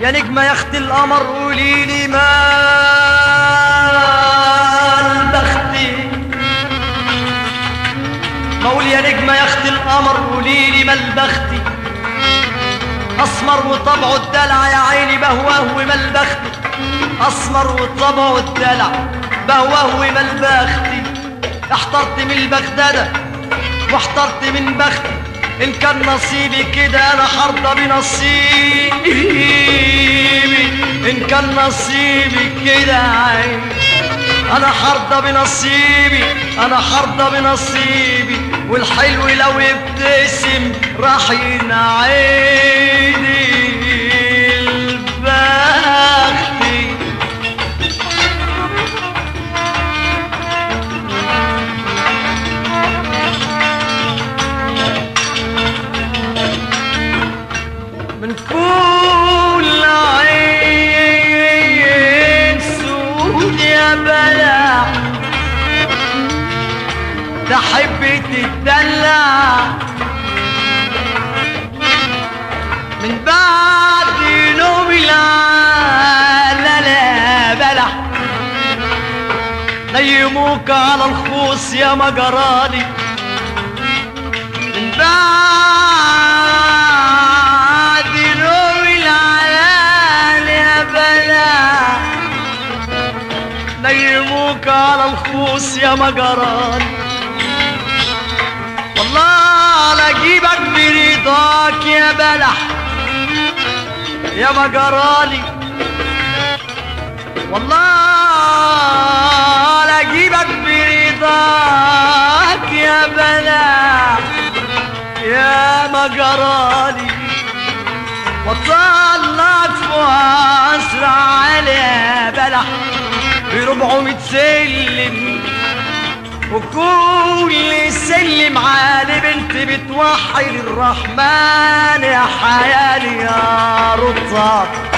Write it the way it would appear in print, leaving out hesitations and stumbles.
يا نجمة يا اخت القمر قوليلي مال بختي. بقول يا نجمة يا اخت القمر قوليلي مال بختي، اسمر وطبعه الدلع يا عيني بهواه ومال بختي، اسمر وطبعه الدلع بهواه ومال بختي. احترت من البغدادة واحترت من بختي، إن كان نصيبي كده أنا حرضى بنصيبي، إن كان نصيبي كده عيني أنا حرضى بنصيبي، أنا حرضى بنصيبي. والحلو لو يبتسم راح ينعيني البختي. من كل عين سود يا بلا تحب تتدلع، من بعد نوم العالة بلا نيموك على الخوص يا مجرالي، من بعد نوم العالة يا بلا نيموك على الخوص يا مجرالي. والله لاجيبك برضاك يا بلح يا مجرالي، والله لاجيبك برضاك يا بلح يا مجرالي، وطلعك فوق اسرع على بلح ب400 سلم، وكل سلم على بنت بتوحي للرحمن يا حيالي يا رطاب.